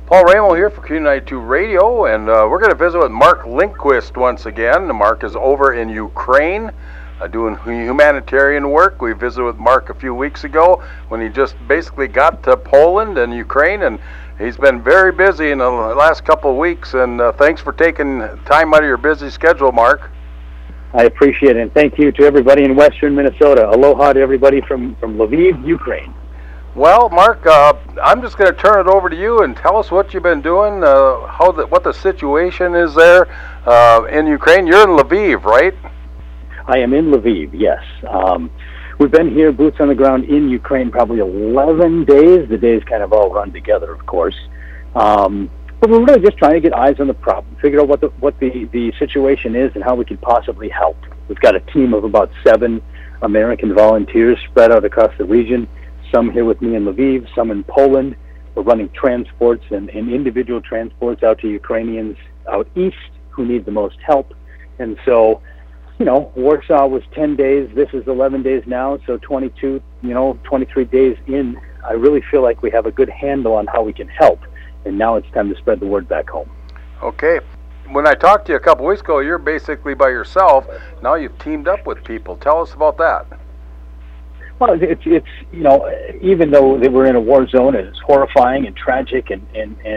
Paul Ramo here for Q92 Radio, and we're going to visit with Mark Lindquist once again. Mark is over in Ukraine doing humanitarian work. We visited with Mark a few weeks ago when he just basically got to Poland and Ukraine, and he's been very busy in the last couple of weeks, and thanks for taking time out of your busy schedule, Mark. I appreciate it, and thank you to everybody in western Minnesota. Aloha to everybody from Lviv, Ukraine. Well, Mark, I'm just going to turn it over to you and tell us what you've been doing, what the situation is there in Ukraine. You're in Lviv, right? I am in Lviv, yes. We've been here, boots on the ground in Ukraine, probably 11 days. The days kind of all run together, of course. But we're really just trying to get eyes on the problem, figure out what the situation is and how we can possibly help. We've got a team of about 7 American volunteers spread out across the region. Some here with me in Lviv, some in Poland. We're running transports and individual transports out to Ukrainians out east who need the most help. And so, Warsaw was 10 days. This is 11 days now, so 23 days in. I really feel like we have a good handle on how we can help. And now it's time to spread the word back home. Okay. When I talked to you a couple weeks ago, you're basically by yourself. Now you've teamed up with people. Tell us about that. Well, it's even though we're in a war zone and it's horrifying and tragic and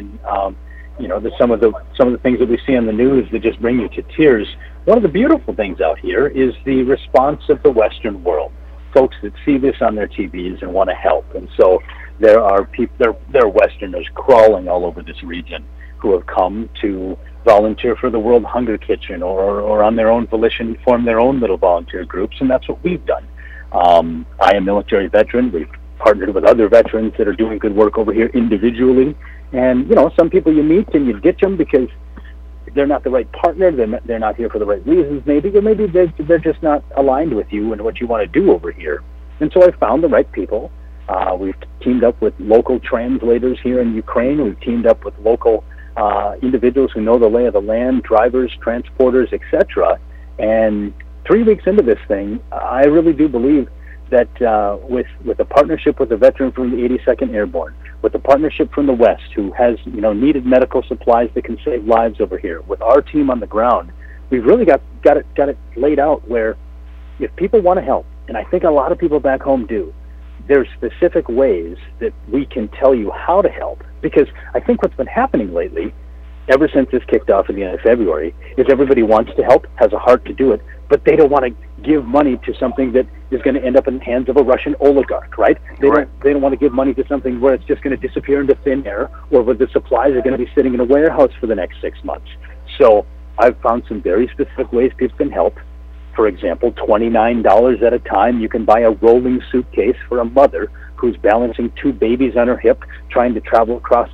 there's some of the things that we see on the news that just bring you to tears. One of the beautiful things out here is the response of the Western world, folks that see this on their TVs and want to help. And so there are people, there are Westerners crawling all over this region who have come to volunteer for the World Hunger Kitchen or on their own volition form their own little volunteer groups, and that's what we've done. I am a military veteran. We've partnered with other veterans that are doing good work over here individually. And, some people you meet and you ditch them because they're not the right partner. They're not here for the right reasons, maybe. Or maybe they're just not aligned with you and what you want to do over here. And so I found the right people. We've teamed up with local translators here in Ukraine. We've teamed up with local individuals who know the lay of the land, drivers, transporters, etc. And 3 weeks into this thing, I really do believe that with a partnership with a veteran from the 82nd Airborne, with a partnership from the West who has needed medical supplies that can save lives over here, with our team on the ground, we've really got it laid out where if people want to help, and I think a lot of people back home do, there's specific ways that we can tell you how to help. Because I think what's been happening lately, ever since this kicked off at the end of February, is everybody wants to help, has a heart to do it, but they don't want to give money to something that is going to end up in the hands of a Russian oligarch, right? They don't want to give money to something where it's just going to disappear into thin air, or where the supplies are going to be sitting in a warehouse for the next 6 months. So I've found some very specific ways people can help. For example, $29 at a time, you can buy a rolling suitcase for a mother who's balancing 2 babies on her hip, trying to travel across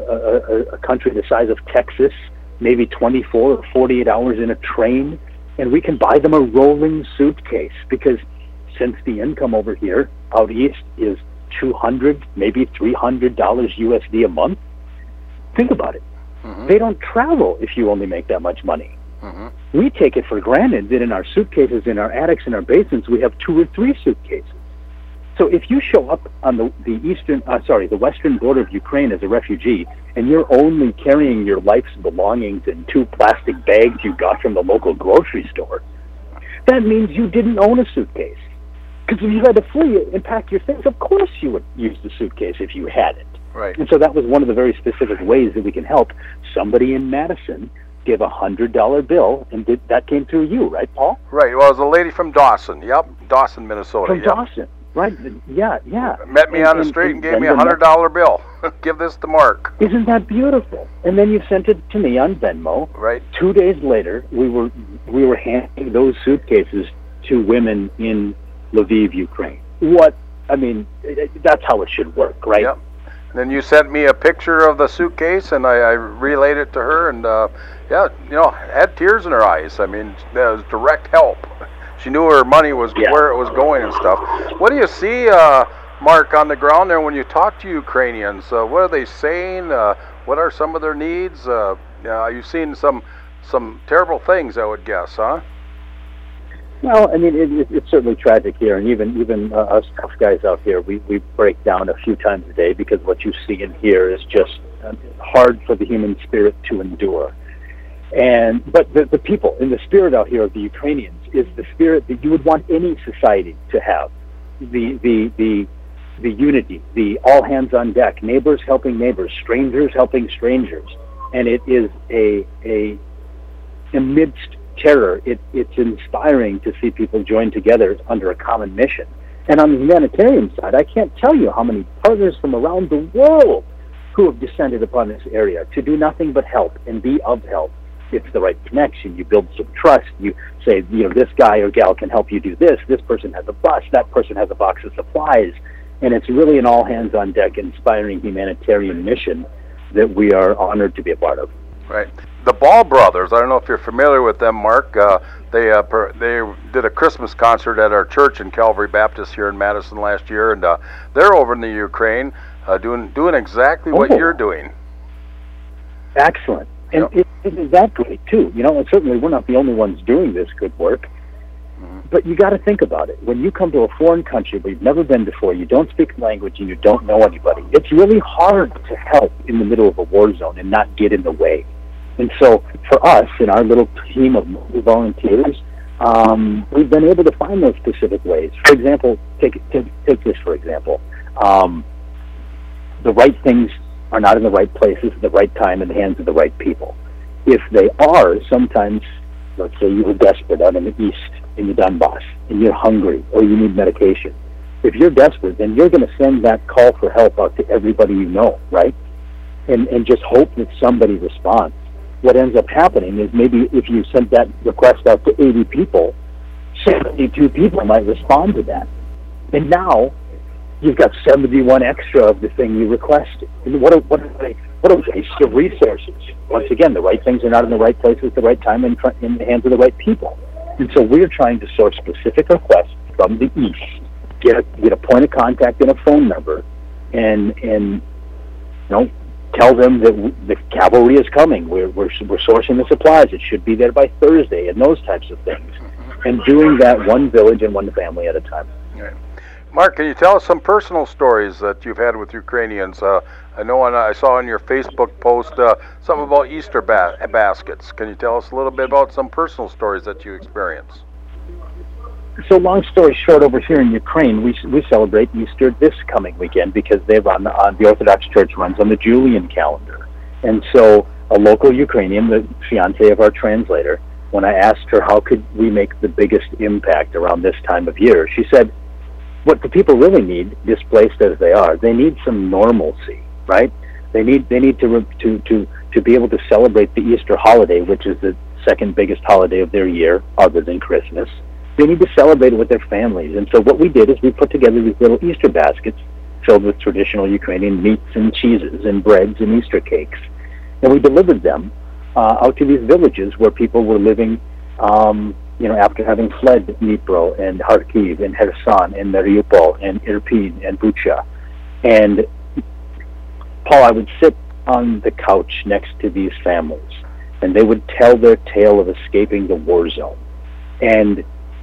a country the size of Texas, maybe 24 or 48 hours in a train. And we can buy them a rolling suitcase because since the income over here out east is $200, maybe $300 USD a month, think about it. Mm-hmm. They don't travel if you only make that much money. Mm-hmm. We take it for granted that in our suitcases, in our attics, in our basements, we have 2 or 3 suitcases. So if you show up on the western border of Ukraine as a refugee, and you're only carrying your life's belongings in 2 plastic bags you got from the local grocery store, that means you didn't own a suitcase. Because if you had to flee and pack your things, of course you would use the suitcase if you had it. Right. And so that was one of the very specific ways that we can help. Somebody in Madison gave a $100 bill, and that came through you, right, Paul? Right. Well, it was a lady from Dawson. Yep, Dawson, Minnesota. From Dawson. Right, yeah. Met me on the street and gave me a $100 bill. Give this to Mark. Isn't that beautiful? And then you sent it to me on Venmo. Right. 2 days later, we were handing those suitcases to women in Lviv, Ukraine. That's how it should work, right? Yep. Then you sent me a picture of the suitcase, and I relayed it to her, and had tears in her eyes. I mean, that was direct help. She knew her money was where it was going and stuff. What do you see, Mark, on the ground there when you talk to Ukrainians? What are they saying? What are some of their needs? You've seen some terrible things, I would guess, huh? Well, I mean, it's certainly tragic here, and even us tough guys out here, we break down a few times a day because what you see and hear is just hard for the human spirit to endure. But the people in the spirit out here of the Ukrainians is the spirit that you would want any society to have. The unity, the all hands on deck, neighbors helping neighbors, strangers helping strangers. And it is amidst terror, it's inspiring to see people join together under a common mission. And on the humanitarian side, I can't tell you how many partners from around the world who have descended upon this area to do nothing but help and be of help. It's the right connection. You build some trust. You say, this guy or gal can help you do this. This person has a bus. That person has a box of supplies. And it's really an all-hands-on-deck, inspiring humanitarian mission that we are honored to be a part of. Right. The Ball Brothers, I don't know if you're familiar with them, Mark. They did a Christmas concert at our church in Calvary Baptist here in Madison last year, and they're over in the Ukraine doing exactly what you're doing. Excellent. And it is that great, too. And certainly we're not the only ones doing this good work. Mm-hmm. But you got to think about it. When you come to a foreign country where you've never been before, you don't speak the language, and you don't know anybody, it's really hard to help in the middle of a war zone and not get in the way. And so for us, in our little team of volunteers, we've been able to find those specific ways. For example, take this for example. The right things are not in the right places at the right time in the hands of the right people. If they are, sometimes, let's say you were desperate out in the east, in the Donbass, and you're hungry or you need medication. If you're desperate, then you're going to send that call for help out to everybody you know, right? And just hope that somebody responds. What ends up happening is maybe if you sent that request out to 80 people, 72 people might respond to that. And now you've got 71 extra of the thing you requested. And what a waste of resources. Once again, the right things are not in the right places at the right time in the hands of the right people. And so we're trying to source specific requests from the east, get a point of contact and a phone number, and tell them that the cavalry is coming. We're sourcing the supplies. It should be there by Thursday, and those types of things. And doing that one village and one family at a time. Right. Mark, can you tell us some personal stories that you've had with Ukrainians? I know I saw on your Facebook post something about Easter baskets. Can you tell us a little bit about some personal stories that you experienced? So long story short, over here in Ukraine, we celebrate Easter this coming weekend because they run the Orthodox Church runs on the Julian calendar. And so a local Ukrainian, the fiancée of our translator, when I asked her how could we make the biggest impact around this time of year, she said, what the people really need, displaced as they are, they need some normalcy, right? They need to be able to celebrate the Easter holiday, which is the second biggest holiday of their year, other than Christmas. They need to celebrate it with their families. And so what we did is we put together these little Easter baskets filled with traditional Ukrainian meats and cheeses and breads and Easter cakes. And we delivered them out to these villages where people were living, after having fled Dnipro and Kharkiv and Kherson and Mariupol and Irpin and Bucha. And Paul, I would sit on the couch next to these families, and they would tell their tale of escaping the war zone. And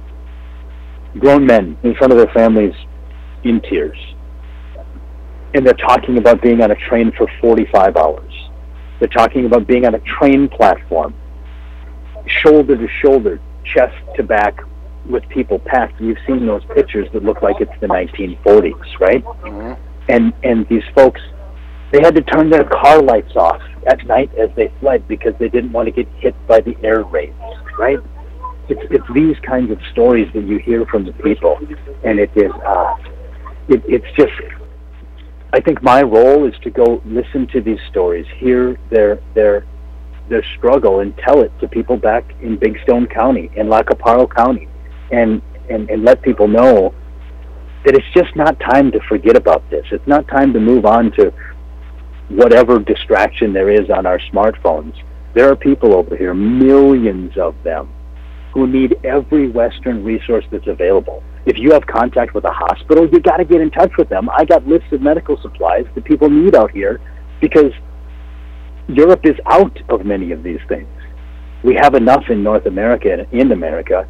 grown men in front of their families in tears. And they're talking about being on a train for 45 hours. They're talking about being on a train platform, shoulder to shoulder, chest to back, with people packed. You've seen those pictures that look like it's the 1940s, right? Mm-hmm. And these folks, they had to turn their car lights off at night as they fled because they didn't want to get hit by the air raids, right? It's these kinds of stories that you hear from the people, and it is it's just. I think my role is to go listen to these stories, hear their struggle, and tell it to people back in Big Stone County, in Lacaparo County, and let people know that it's just not time to forget about this. It's not time to move on to whatever distraction there is on our smartphones. There are people over here, millions of them, who need every Western resource that's available. If you have contact with a hospital, you got to get in touch with them. I got lists of medical supplies that people need out here because Europe is out of many of these things. We have enough in North America and in America,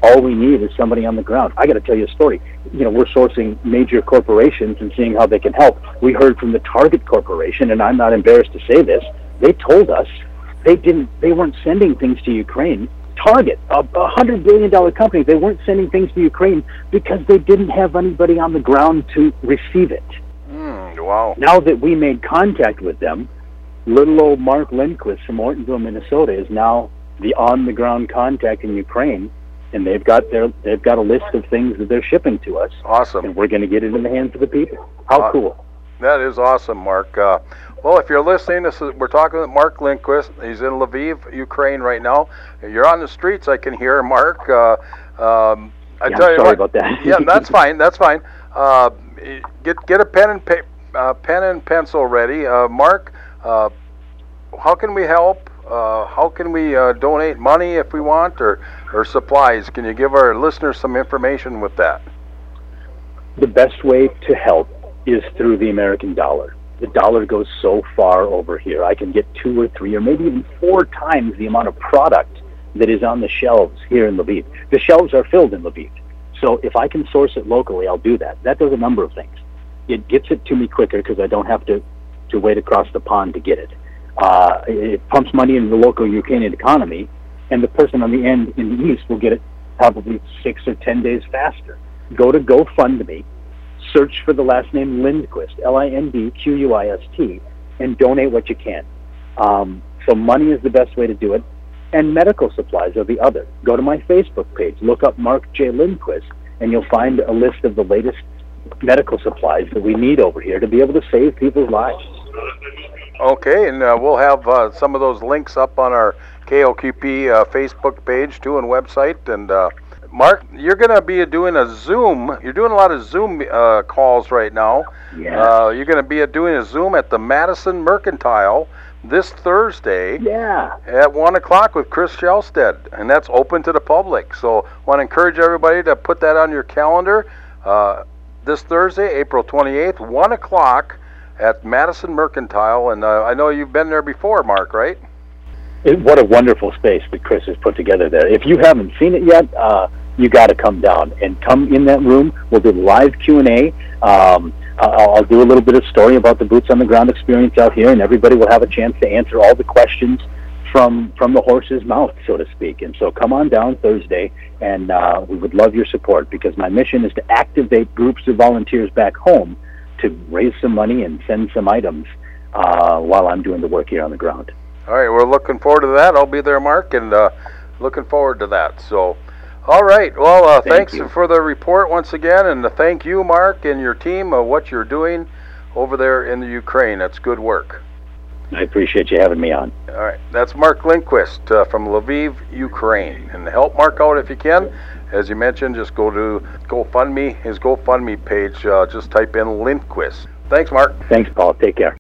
All we need is somebody on the ground. I got to tell you a story. We're sourcing major corporations and seeing how they can help. We heard from the Target Corporation, and I'm not embarrassed to say this. They told us they weren't sending things to Ukraine. Target, a $100 billion company, they weren't sending things to Ukraine because they didn't have anybody on the ground to receive it. Wow. Now that we made contact with them, little old Mark Lindquist from Ortonville, Minnesota, is now the on-the-ground contact in Ukraine, and they've got a list of things that they're shipping to us. Awesome. And we're going to get it in the hands of the people. How cool. That is awesome, Mark. Well, if you're listening, we're talking with Mark Lindquist. He's in Lviv, Ukraine right now. You're on the streets, I can hear, Mark. Sorry about that. Yeah, that's fine. That's fine. Get a pen and pencil ready. Mark, how can we help? How can we donate money if we want, or supplies? Can you give our listeners some information with that? The best way to help is through the American dollar. The dollar goes so far over here. I can get 2 or 3 or maybe even 4 times the amount of product that is on the shelves here in Lviv. The shelves are filled in Lviv. So if I can source it locally, I'll do that. That does a number of things. It gets it to me quicker because I don't have to wait across the pond to get it. It pumps money into the local Ukrainian economy, and the person on the end in the east will get it probably 6 or 10 days faster. Go to GoFundMe, search for the last name Lindquist, Lindquist, and donate what you can. So money is the best way to do it, and medical supplies are the other. Go to my Facebook page, look up Mark J. Lindquist, and you'll find a list of the latest medical supplies that we need over here to be able to save people's lives. Okay, and we'll have some of those links up on our KOQP Facebook page too, and website. And Mark, you're going to be doing a Zoom. You're doing a lot of Zoom calls right now. Yeah. You're going to be doing a Zoom at the Madison Mercantile this Thursday. Yeah. At 1 o'clock with Chris Shelstead, and that's open to the public. So I want to encourage everybody to put that on your calendar. This Thursday, April 28th, 1 o'clock at Madison Mercantile. And I know you've been there before, Mark, right? What a wonderful space that Chris has put together there. If you haven't seen it yet, you got to come down and come in that room. We'll do live Q&A. I'll do a little bit of story about the boots on the ground experience out here, and everybody will have a chance to answer all the questions from the horse's mouth, so to speak. And so come on down Thursday, and we would love your support, because my mission is to activate groups of volunteers back home to raise some money and send some items while I'm doing the work here on the ground. All right, we're looking forward to that. I'll be there, Mark, and looking forward to that. So, all right. Well, thanks for the report once again, and thank you, Mark, and your team, what you're doing over there in the Ukraine. That's good work. I appreciate you having me on. All right. That's Mark Lindquist from Lviv, Ukraine. And help Mark out if you can. As you mentioned, just go to GoFundMe, his GoFundMe page. Just type in Lindquist. Thanks, Mark. Thanks, Paul. Take care.